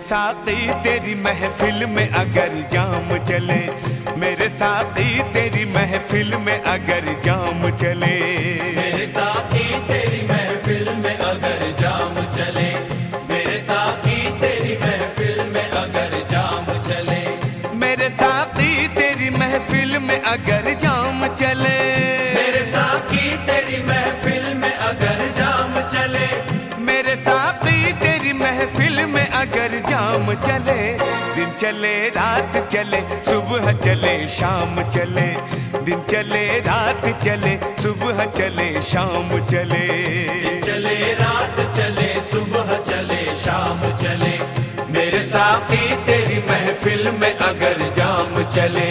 साथी तेरी महफिल में अगर जाम चले, मेरे साथी तेरी महफिल में अगर जाम चले, मेरे साथी तेरी महफिल में अगर जाम चले, मेरे साथी तेरी महफिल में अगर जाम चले, मेरे साथी तेरी महफिल में अगर जाम चले, मेरे साथी तेरी महफिल में अगर जाम चले, मेरे साथी तेरी महफिल में अगर जाम चले, दिन चले रात चले सुबह चले शाम चले, दिन चले रात चले सुबह चले शाम चले, दिन चले रात चले सुबह चले शाम चले, मेरे साथी तेरी महफिल में अगर जाम चले।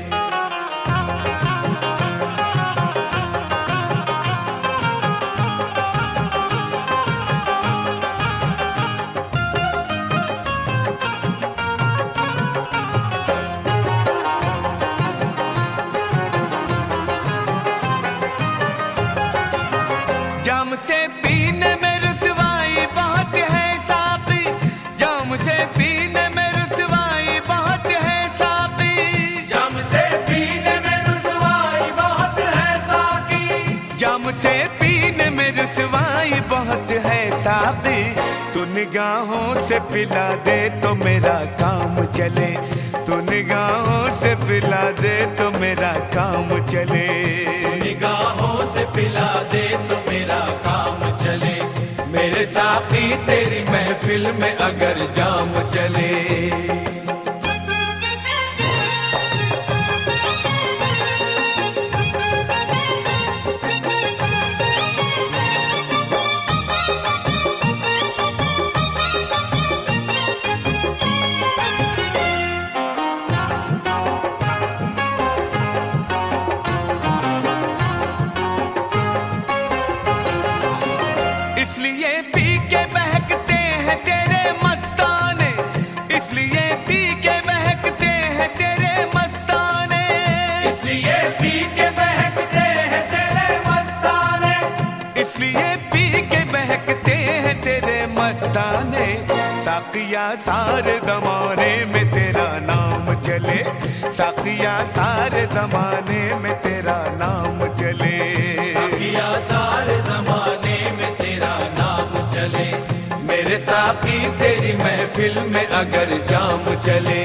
जाम से पीने में रुसवाई बहुत है साथी, जाम से पीने में रुसवाई बहुत है साथी, जाम से पीने में रुसवाई बहुत है साथी, जाम से पीने में रुसवाई बहुत है साथी, तू निगाहों से पिला दे तो मेरा काम चले, तू निगाहों से पिला दे तो मेरा काम चले, निगाहों से पिला दे तो मेरा काम चले, मेरे साथी तेरी महफिल में अगर जाम चले। इसलिए पी के बहकते हैं तेरे मस्ताने, इसलिए पी के बहकते हैं तेरे मस्ताने, इसलिए पी के बहकते हैं तेरे मस्ताने, इसलिए पी के बहकते हैं तेरे मस्ताने, साकिया सारे जमाने में तेरा नाम चले, साकिया सारे जमाने में तेरा नाम चले, साकिया सारे जमाने में तेरा नाम चले, मेरे साथी तेरी महफिल में अगर जाम चले।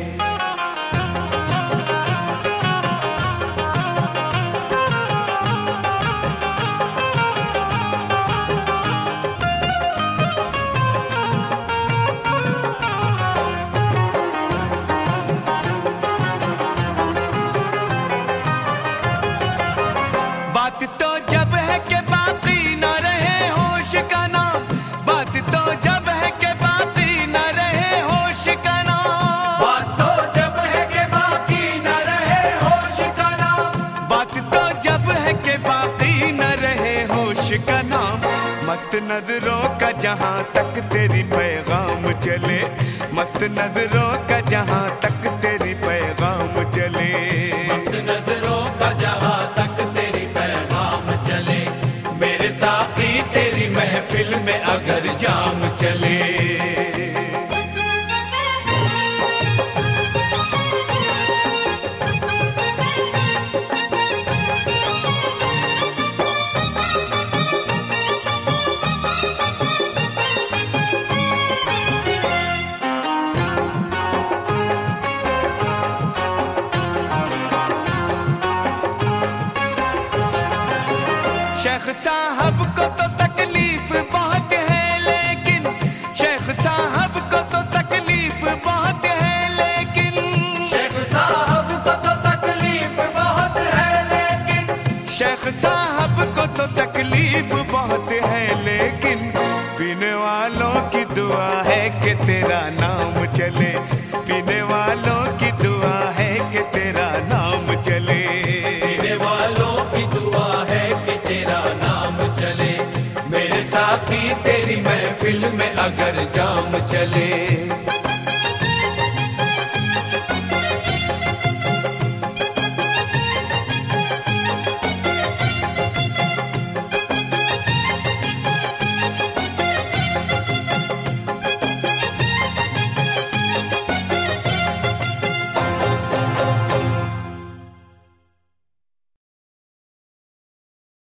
बात तो जब है कि बाकी न रहे होश का नाम, बात तो जब है कि बाकी न रहे होश का नाम, बात तो जब है कि बाकी न रहे होश का नाम, बात तो जब है कि बाकी न रहे होश का नाम, मस्त नजरों का जहां तक तेरी पैगाम चले, मस्त नजरों का जहां तक तेरी पैगाम चले, मस्त नजरों का जहां तक तेरी पैगाम चले, मेरे साथी तेरी महफिल में अगर जाम चले। शेख साहब को तो तकलीफ बहुत है लेकिन, शेख साहब को तो तकलीफ बहुत है लेकिन, शेख साहब को तो तकलीफ बहुत है लेकिन, शेख साहब को तो तकलीफ बहुत है लेकिन, पीने वालों की दुआ है कि तेरा नाम चले, पीने वालों की दुआ है कि तेरा नाम चले, पीने वालों की दुआ है कि तेरा नाम चले, मेरे साथी तेरी महफिल में अगर जाम चले।